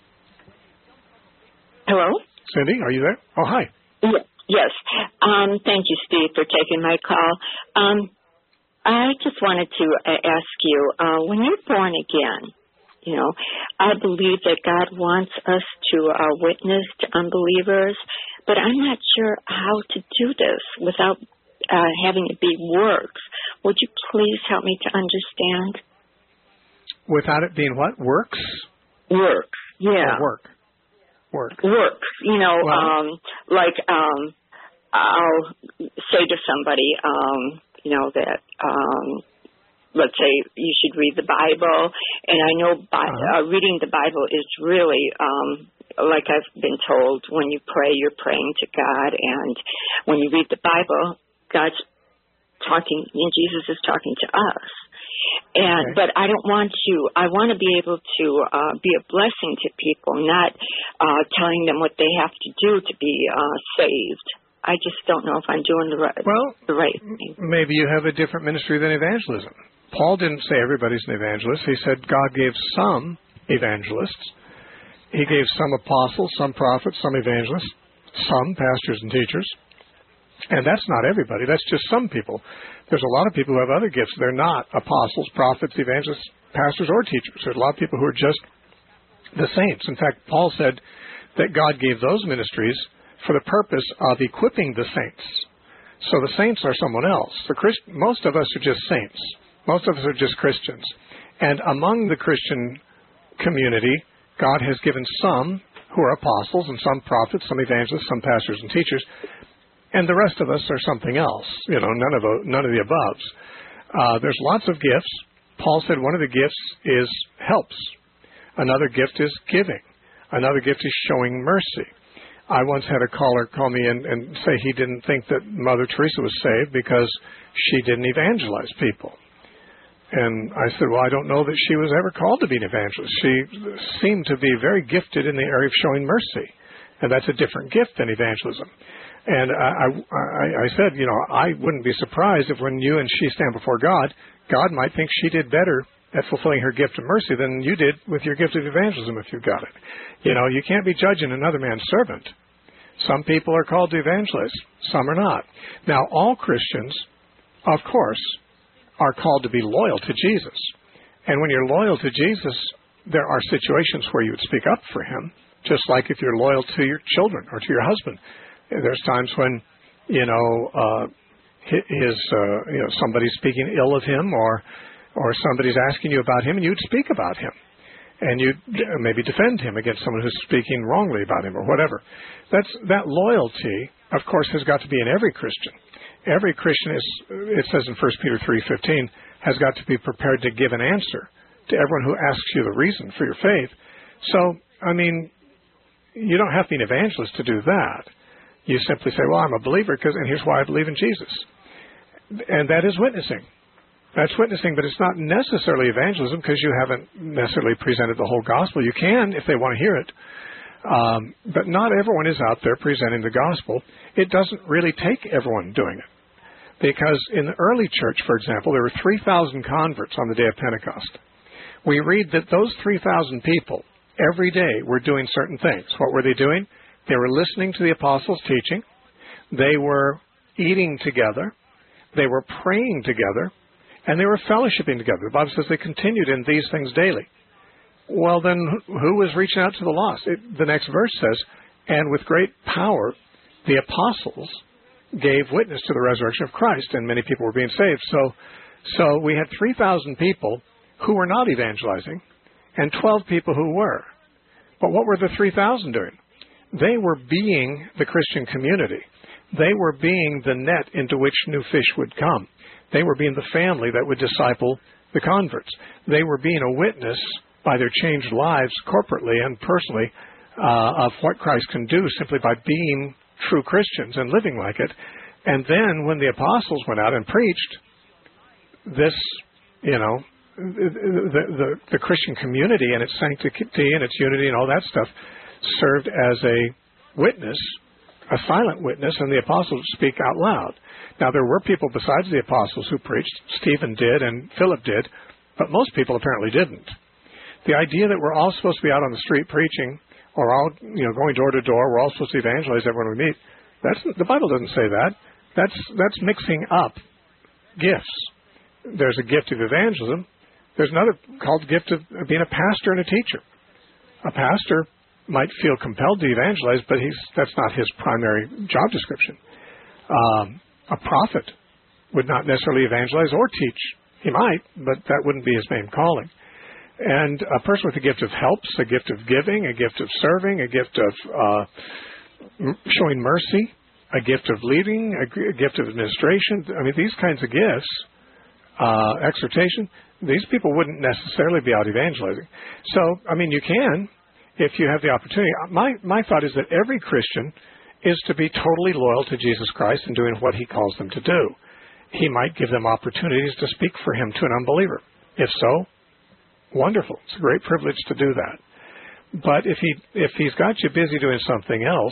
Hello? Cindy, are you there? Oh, hi. Yes. Thank you, Steve, for taking my call. I just wanted to ask you, when you're born again, I believe that God wants us to witness to unbelievers, but I'm not sure how to do this without having it be works. Would you please help me to understand? Without it being what? Works? Work, yeah. Or work. Work. I'll say to somebody, that let's say you should read the Bible, and I know reading the Bible is really, like I've been told, when you pray, you're praying to God, and when you read the Bible, God's talking, and Jesus is talking to us. And but I don't want to. I want to be able to be a blessing to people, not telling them what they have to do to be saved. I just don't know if I'm doing the right thing. Maybe you have a different ministry than evangelism. Paul didn't say everybody's an evangelist. He said God gave some evangelists. He gave some apostles, some prophets, some evangelists, some pastors and teachers. And that's not everybody. That's just some people. There's a lot of people who have other gifts. They're not apostles, prophets, evangelists, pastors, or teachers. There's a lot of people who are just the saints. In fact, Paul said that God gave those ministries for the purpose of equipping the saints. So the saints are someone else. Most of us are just saints. Most of us are just Christians. And among the Christian community, God has given some who are apostles and some prophets, some evangelists, some pastors and teachers. And the rest of us are something else, none of the aboves. There's lots of gifts. Paul said one of the gifts is helps. Another gift is giving. Another gift is showing mercy. I once had a caller call me and say he didn't think that Mother Teresa was saved because she didn't evangelize people. And I said, well, I don't know that she was ever called to be an evangelist. She seemed to be very gifted in the area of showing mercy. And that's a different gift than evangelism. And I said, I wouldn't be surprised if when you and she stand before God, God might think she did better at fulfilling her gift of mercy than you did with your gift of evangelism if you've got it. You can't be judging another man's servant. Some people are called to evangelize. Some are not. Now, all Christians, of course, are called to be loyal to Jesus. And when you're loyal to Jesus, there are situations where you would speak up for him, just like if you're loyal to your children or to your husband. There's times when, somebody's speaking ill of him or somebody's asking you about him, and you'd speak about him. And you'd maybe defend him against someone who's speaking wrongly about him or whatever. That loyalty, of course, has got to be in every Christian. Every Christian is, it says in 1 Peter 3:15, has got to be prepared to give an answer to everyone who asks you the reason for your faith. So, you don't have to be an evangelist to do that. You simply say, well, I'm a believer and here's why I believe in Jesus. And that is witnessing. That's witnessing, but it's not necessarily evangelism because you haven't necessarily presented the whole gospel. You can if they want to hear it. But not everyone is out there presenting the gospel. It doesn't really take everyone doing it. Because in the early church, for example, there were 3,000 converts on the day of Pentecost. We read that those 3,000 people every day were doing certain things. What were they doing? They were listening to the apostles' teaching. They were eating together. They were praying together. And they were fellowshipping together. The Bible says they continued in these things daily. Well, then, who was reaching out to the lost? The next verse says, and with great power, the apostles gave witness to the resurrection of Christ, and many people were being saved. So we had 3,000 people who were not evangelizing, and 12 people who were. But what were the 3,000 doing? They were being the Christian community. They were being the net into which new fish would come. They were being the family that would disciple the converts. They were being a witness by their changed lives corporately and personally of what Christ can do simply by being true Christians and living like it. And then when the apostles went out and preached, this, the Christian community and its sanctity and its unity and all that stuff served as a witness, a silent witness, and the apostles would speak out loud. Now, there were people besides the apostles who preached. Stephen did and Philip did, but most people apparently didn't. The idea that we're all supposed to be out on the street preaching or all, going door to door, we're all supposed to evangelize everyone we meet, the Bible doesn't say that. That's mixing up gifts. There's a gift of evangelism. There's another called the gift of being a pastor and a teacher. A pastor might feel compelled to evangelize, but that's not his primary job description. A prophet would not necessarily evangelize or teach. He might, but that wouldn't be his main calling. And a person with a gift of helps, a gift of giving, a gift of serving, a gift of showing mercy, a gift of leading, a gift of administration. These kinds of gifts exhortation, these people wouldn't necessarily be out evangelizing. So, I mean, you can if you have the opportunity. My thought is that every Christian is to be totally loyal to Jesus Christ and doing what he calls them to do. He might give them opportunities to speak for him to an unbeliever. If so, wonderful. It's a great privilege to do that. But if he's got you busy doing something else,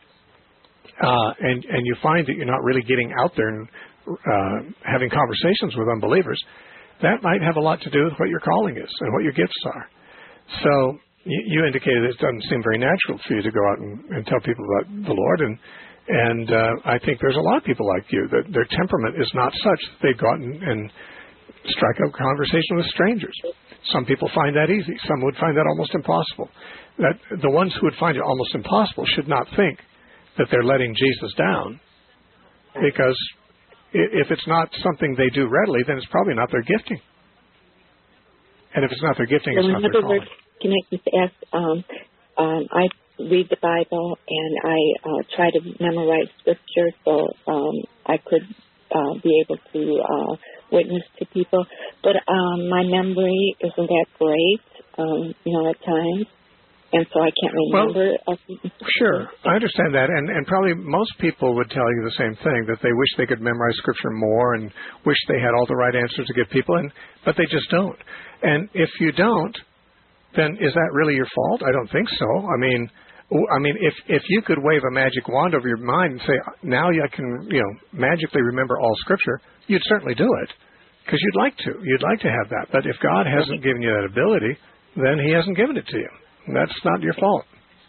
and you find that you're not really getting out there and having conversations with unbelievers, that might have a lot to do with what your calling is and what your gifts are. So you indicated it doesn't seem very natural for you to go out and tell people about the Lord, and I think there's a lot of people like you that their temperament is not such that they go out and strike up conversation with strangers. Some people find that easy. Some would find that almost impossible. That the ones who would find it almost impossible should not think that they're letting Jesus down, because if it's not something they do readily, then it's probably not their gifting. And if it's not their gifting, it's not their calling. Can I just ask, I read the Bible and I try to memorize scripture so I could be able to witness to people. But my memory isn't that great, at times. And so I can't remember. Sure, I understand that. And probably most people would tell you the same thing, that they wish they could memorize scripture more and wish they had all the right answers to give people, but they just don't. And if you don't, then is that really your fault? I don't think so. I mean, if you could wave a magic wand over your mind and say, now I can, magically remember all Scripture, you'd certainly do it, because you'd like to. You'd like to have that. But if God hasn't given you that ability, then He hasn't given it to you. That's not your fault.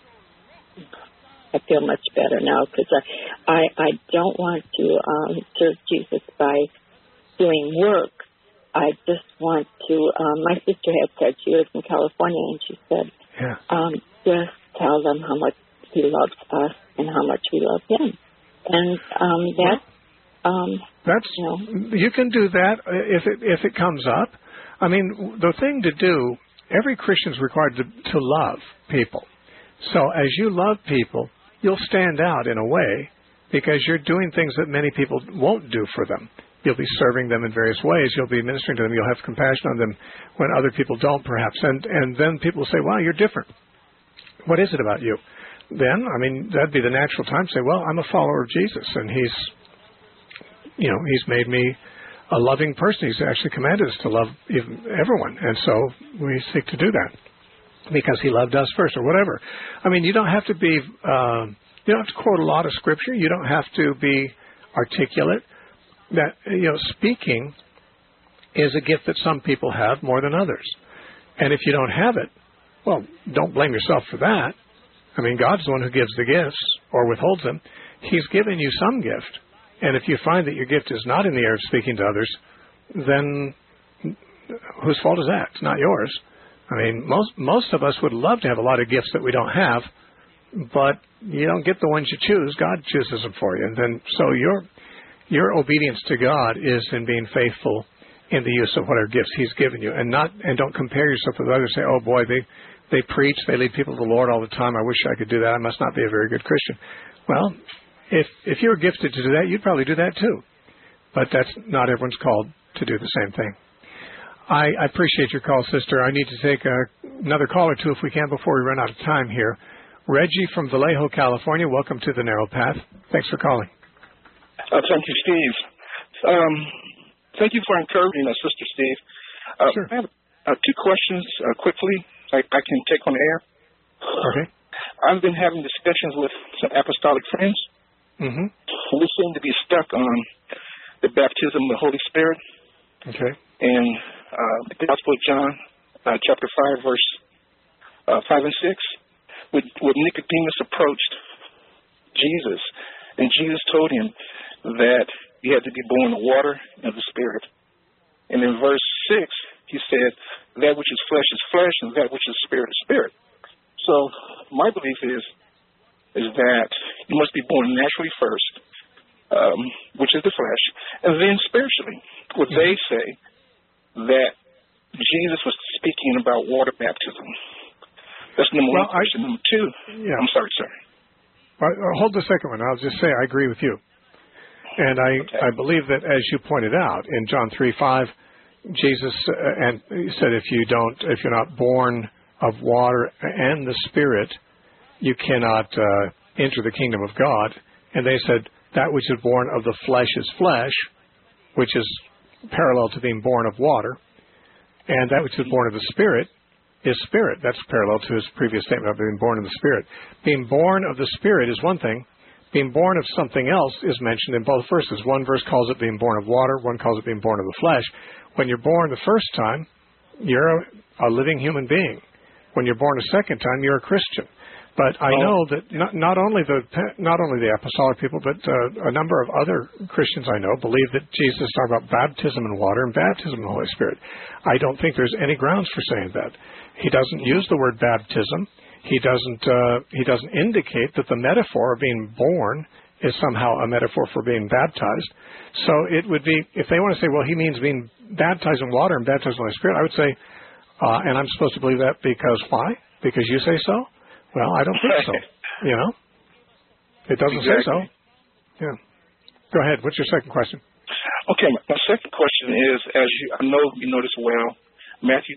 I feel much better now, because I don't want to serve Jesus by doing work. I just want to, my sister had said, she lives in California, and she said, just tell them how much He loves us and how much we love Him. And you can do that if it comes up. I mean, the thing to do, every Christian is required to love people. So as you love people, you'll stand out in a way, because you're doing things that many people won't do for them. You'll be serving them in various ways. You'll be ministering to them. You'll have compassion on them when other people don't, perhaps. And then people will say, wow, you're different. What is it about you? Then, I mean, that'd be the natural time to say, well, I'm a follower of Jesus, and He's made me a loving person. He's actually commanded us to love everyone. And so we seek to do that because He loved us first, or whatever. I mean, you don't have to be, you don't have to quote a lot of Scripture. You don't have to be articulate. That, speaking is a gift that some people have more than others. And if you don't have it, well, don't blame yourself for that. I mean, God's the one who gives the gifts or withholds them. He's given you some gift. And if you find that your gift is not in the area of speaking to others, then whose fault is that? It's not yours. I mean, most of us would love to have a lot of gifts that we don't have, but you don't get the ones you choose. God chooses them for you. And then, so your obedience to God is in being faithful in the use of whatever gifts He's given you, and don't compare yourself with others. Say, oh boy, they preach, they lead people to the Lord all the time. I wish I could do that. I must not be a very good Christian. Well, if you were gifted to do that, you'd probably do that too. But that's not everyone's called to do the same thing. I appreciate your call, sister. I need to take another call or two if we can before we run out of time here. Reggie from Vallejo, California. Welcome to the Narrow Path. Thanks for calling. Thank you, Steve. Thank you for encouraging us, Sister Steve. Sure. I have two questions quickly I can take on the air. Okay. I've been having discussions with some apostolic friends. Mm-hmm. We seem to be stuck on the baptism of the Holy Spirit. Okay. And the Gospel of John, chapter 5, verse 5 and 6, when Nicodemus approached Jesus, and Jesus told him that he had to be born of water and of the Spirit. And in verse 6, he said, that which is flesh, and that which is spirit is spirit. So my belief is that you must be born naturally first, which is the flesh, and then spiritually. Would they say that Jesus was speaking about water baptism? That's number one question. Number two, I'm sorry, sir. Hold the second one. I'll just say I agree with you. And I believe that, as you pointed out in John 3:5, Jesus and he said, if you're not born of water and the Spirit, you cannot enter the kingdom of God. And they said that which is born of the flesh is flesh, which is parallel to being born of water, and that which is born of the Spirit is spirit. That's parallel to his previous statement of being born of the Spirit. Being born of the Spirit is one thing. Being born of something else is mentioned in both verses. One verse calls it being born of water. One calls it being born of the flesh. When you're born the first time, you're a living human being. When you're born a second time, you're a Christian. But I know that not only the apostolic people, but a number of other Christians I know believe that Jesus talked about baptism in water and baptism in the Holy Spirit. I don't think there's any grounds for saying that. He doesn't use the word baptism. He doesn't indicate that the metaphor of being born is somehow a metaphor for being baptized. So it would be, if they want to say, well, he means being baptized in water and baptized in the Holy Spirit, I would say, and I'm supposed to believe that because why? Because you say so? Well, I don't think so. You know? It doesn't say so. Yeah. Go ahead. What's your second question? Okay, my second question is, I know you notice well, Matthew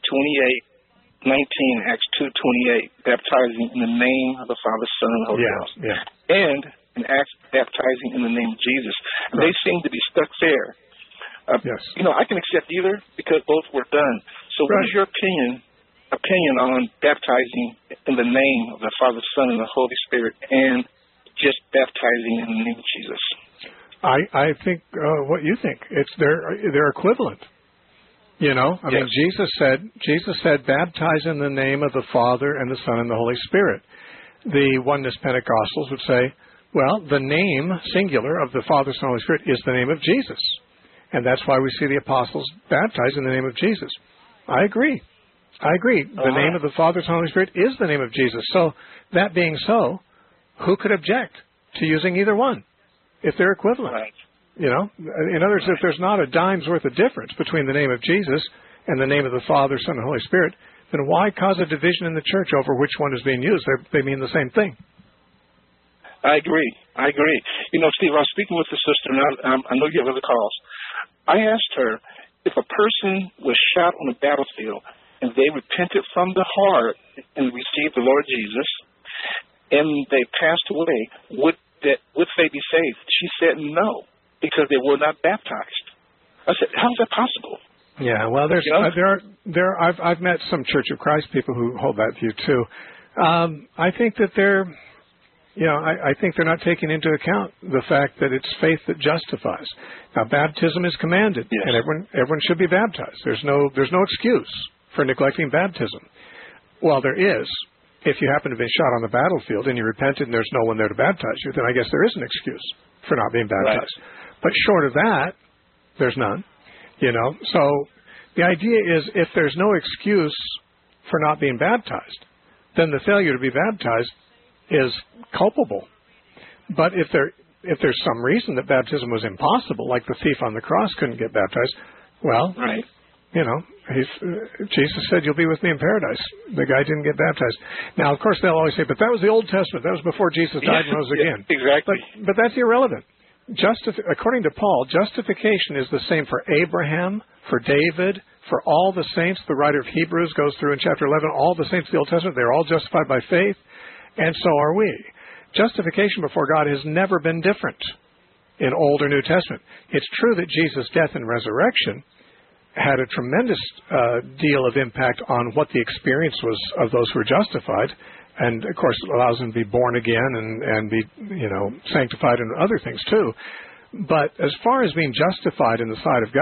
28:19, Acts 2:28, baptizing in the name of the Father, Son, and the Holy Ghost. Yeah. And in Acts, baptizing in the name of Jesus. Right. They seem to be stuck there. Yes. You know, I can accept either because both were done. So what is your opinion on baptizing in the name of the Father, Son, and the Holy Spirit, and just baptizing in the name of Jesus? I think what you think. They're equivalent. You know, I mean, Jesus said, baptize in the name of the Father and the Son and the Holy Spirit. The Oneness Pentecostals would say, well, the name, singular, of the Father, Son, and Holy Spirit is the name of Jesus. And that's why we see the apostles baptized in the name of Jesus. I agree. The name of the Father, Son, and Holy Spirit is the name of Jesus. So, that being so, who could object to using either one if they're equivalent? Right. You know, in other words, if there's not a dime's worth of difference between the name of Jesus and the name of the Father, Son, and Holy Spirit, then why cause a division in the church over which one is being used? They mean the same thing. I agree. You know, Steve, I was speaking with the sister, and I know you have other calls. I asked her, if a person was shot on the battlefield and they repented from the heart and received the Lord Jesus, and they passed away, would they be saved? She said no, because they were not baptized. I said, how is that possible? Yeah, well, I've met some Church of Christ people who hold that view too. I think that I think they're not taking into account the fact that it's faith that justifies. Now, baptism is commanded, and everyone should be baptized. There's no excuse for neglecting baptism. Well, there is. If you happen to be shot on the battlefield and you repented and there's no one there to baptize you, then I guess there is an excuse for not being baptized. Right. But short of that, there's none. You know, so the idea is if there's no excuse for not being baptized, then the failure to be baptized is culpable. But if there's some reason that baptism was impossible, like the thief on the cross couldn't get baptized, well, you know, Jesus said, you'll be with me in paradise. The guy didn't get baptized. Now, of course, they'll always say, but that was the Old Testament. That was before Jesus died and rose again. Exactly. But that's irrelevant. According to Paul, justification is the same for Abraham, for David, for all the saints. The writer of Hebrews goes through in chapter 11, all the saints of the Old Testament, they're all justified by faith, and so are we. Justification before God has never been different in Old or New Testament. It's true that Jesus' death and resurrection had a tremendous deal of impact on what the experience was of those who were justified, and of course it allows them to be born again and be, you know, sanctified and other things too. But as far as being justified in the sight of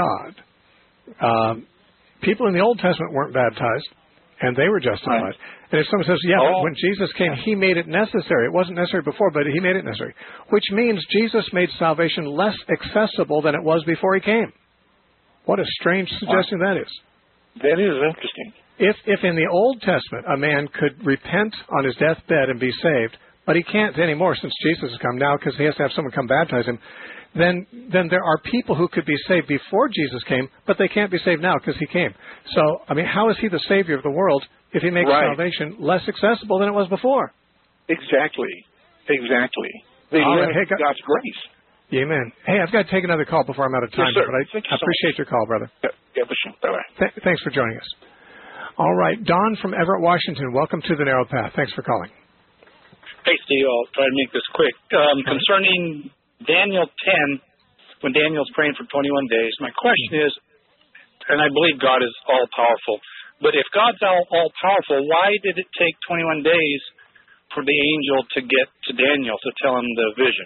God, people in the Old Testament weren't baptized, and they were justified. And if someone says, but when Jesus came, he made it necessary. It wasn't necessary before, but he made it necessary. Which means Jesus made salvation less accessible than it was before he came. What a strange suggestion that is. That is interesting. If in the Old Testament a man could repent on his deathbed and be saved, but he can't anymore since Jesus has come now because he has to have someone come baptize him, then there are people who could be saved before Jesus came, but they can't be saved now because he came. So, I mean, how is he the Savior of the world if he makes salvation less accessible than it was before? Exactly. They limit God's grace. Amen. Hey, I've got to take another call before I'm out of time, Yes, sir. but I Thank you so appreciate much. your call, brother. Yeah, for sure. Bye-bye. Thanks for joining us. All right, Don from Everett, Washington. Welcome to the Narrow Path. Thanks for calling. Hey, Steve, I'll try to make this quick. Concerning Daniel 10, when Daniel's praying for 21 days, my question is, and I believe God is all-powerful, but if God's all-powerful, why did it take 21 days for the angel to get to Daniel to tell him the vision?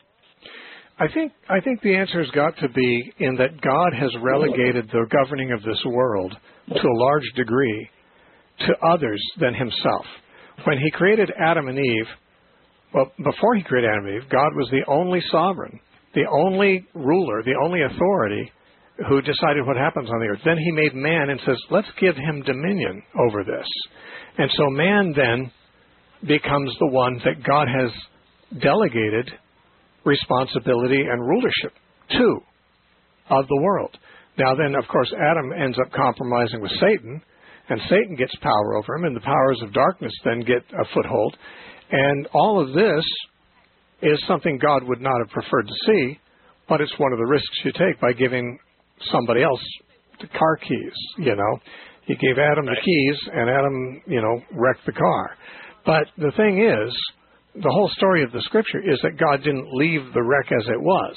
I think the answer has got to be in that God has relegated the governing of this world to a large degree to others than himself. When he created Adam and Eve, well, before he created Adam and Eve, God was the only sovereign, the only ruler, the only authority who decided what happens on the earth. Then he made man and says, let's give him dominion over this. And so man then becomes the one that God has delegated responsibility and rulership to of the world. Now then, of course, Adam ends up compromising with Satan, and Satan gets power over him, and the powers of darkness then get a foothold. And all of this is something God would not have preferred to see, but it's one of the risks you take by giving somebody else the car keys, you know. He gave Adam the keys, and Adam, you know, wrecked the car. But the thing is, the whole story of the Scripture is that God didn't leave the wreck as it was.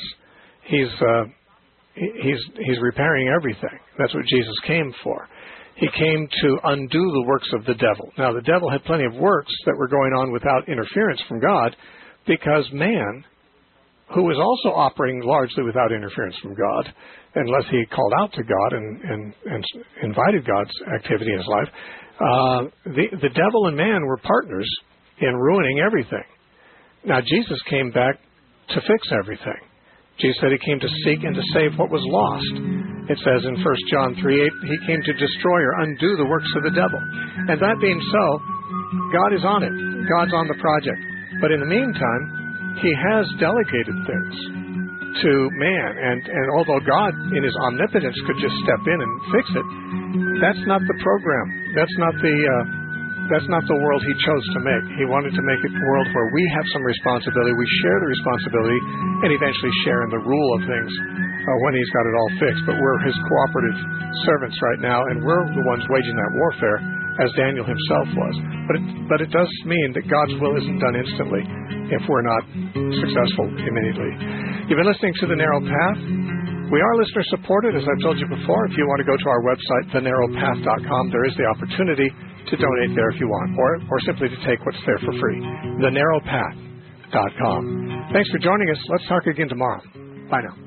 He's repairing everything. That's what Jesus came for. He came to undo the works of the devil. Now, the devil had plenty of works that were going on without interference from God, because man, who was also operating largely without interference from God, unless he called out to God and invited God's activity in his life, the devil and man were partners in ruining everything. Now, Jesus came back to fix everything. Jesus said he came to seek and to save what was lost. It says in 1 John 3:8, he came to destroy or undo the works of the devil. And that being so, God is on it. God's on the project. But in the meantime, he has delegated things to man. And although God, in his omnipotence, could just step in and fix it, that's not the program. That's not the world he chose to make. He wanted to make a world where we have some responsibility, we share the responsibility, and eventually share in the rule of things when he's got it all fixed. But we're his cooperative servants right now, and we're the ones waging that warfare, as Daniel himself was. But it does mean that God's will isn't done instantly if we're not successful immediately. You've been listening to The Narrow Path. We are listener-supported, as I've told you before. If you want to go to our website, thenarrowpath.com, there is the opportunity to donate there if you want, or simply to take what's there for free. thenarrowpath.com. Thanks for joining us. Let's talk again tomorrow. Bye now.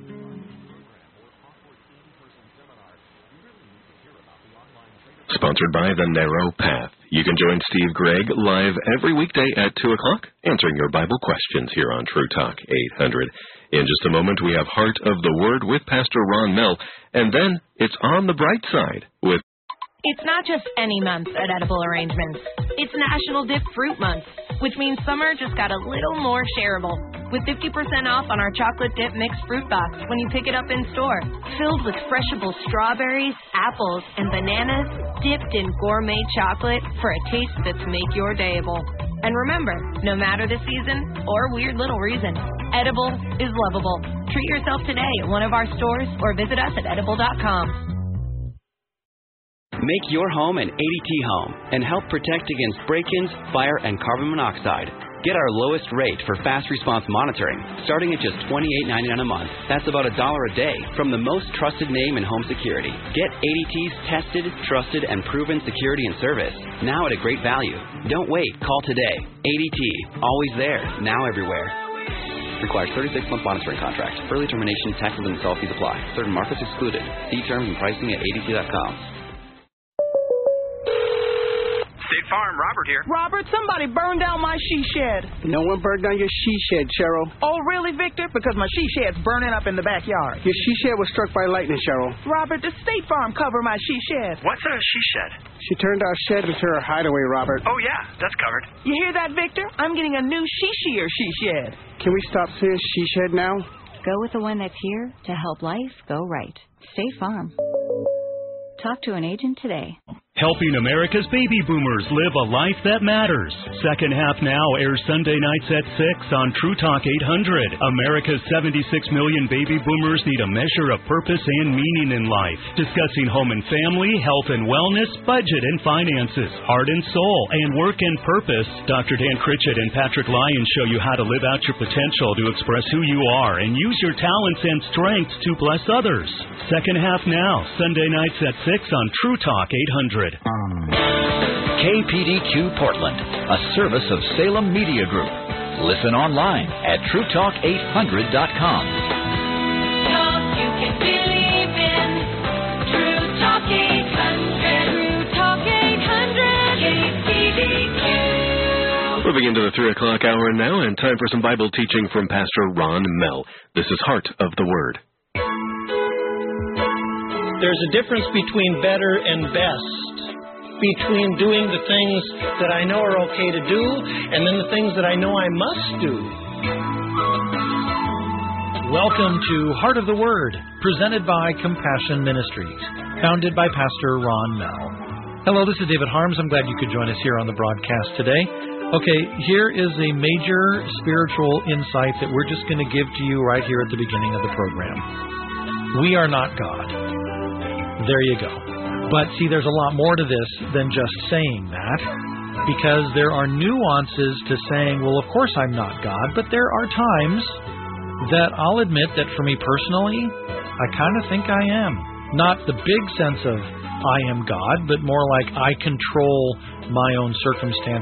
Sponsored by The Narrow Path. You can join Steve Gregg live every weekday at 2 o'clock, answering your Bible questions here on True Talk 800. In just a moment, we have Heart of the Word with Pastor Ron Mell, and then it's On the Bright Side with... It's not just any month at Edible Arrangements. It's National Dip Fruit Month, which means summer just got a little more shareable. With 50% off on our chocolate dip mixed fruit box when you pick it up in store. Filled with freshable strawberries, apples, and bananas, dipped in gourmet chocolate for a taste that's make your dayable. And remember, no matter the season or weird little reason, Edible is lovable. Treat yourself today at one of our stores or visit us at edible.com. Make your home an ADT home and help protect against break-ins, fire, and carbon monoxide. Get our lowest rate for fast response monitoring, starting at just $28.99 a month. That's about $1 a day from the most trusted name in home security. Get ADT's tested, trusted, and proven security and service, now at a great value. Don't wait. Call today. ADT. Always there. Now everywhere. Requires 36-month monitoring contract. Early termination, taxes, and install fees apply. Certain markets excluded. See terms and pricing at ADT.com. State Farm, Robert here. Robert, somebody burned down my she shed. No one burned down your she shed, Cheryl. Oh, really, Victor? Because my she shed's burning up in the backyard. Your she shed was struck by lightning, Cheryl. Robert, does State Farm cover my she shed? What's a she shed? She turned our shed into her hideaway, Robert. Oh, yeah, that's covered. You hear that, Victor? I'm getting a new she shed. Can we stop saying she shed now? Go with the one that's here to help life go right. State Farm. Talk to an agent today. Helping America's baby boomers live a life that matters. Second Half Now airs Sunday nights at 6 on True Talk 800. America's 76 million baby boomers need a measure of purpose and meaning in life. Discussing home and family, health and wellness, budget and finances, heart and soul, and work and purpose. Dr. Dan Critchett and Patrick Lyons show you how to live out your potential to express who you are and use your talents and strengths to bless others. Second Half Now, Sunday nights at 6 on True Talk 800. KPDQ Portland, a service of Salem Media Group. Listen online at TrueTalk800.com. Talk you can believe in. True Talk 800. True Talk 800. KPDQ. Moving into the 3 o'clock hour now, and time for some Bible teaching from Pastor Ron Mell. This is Heart of the Word. There's a difference between better and best, between doing the things that I know are okay to do and then the things that I know I must do. Welcome to Heart of the Word, presented by Compassion Ministries, founded by Pastor Ron Mell. Hello, this is David Harms. I'm glad you could join us here on the broadcast today. Okay, here is a major spiritual insight that we're just going to give to you right here at the beginning of the program. We are not God. There you go. But see, there's a lot more to this than just saying that, because there are nuances to saying, well, of course I'm not God, but there are times that I'll admit that for me personally, I kind of think I am. Not the big sense of I am God, but more like I control my own circumstances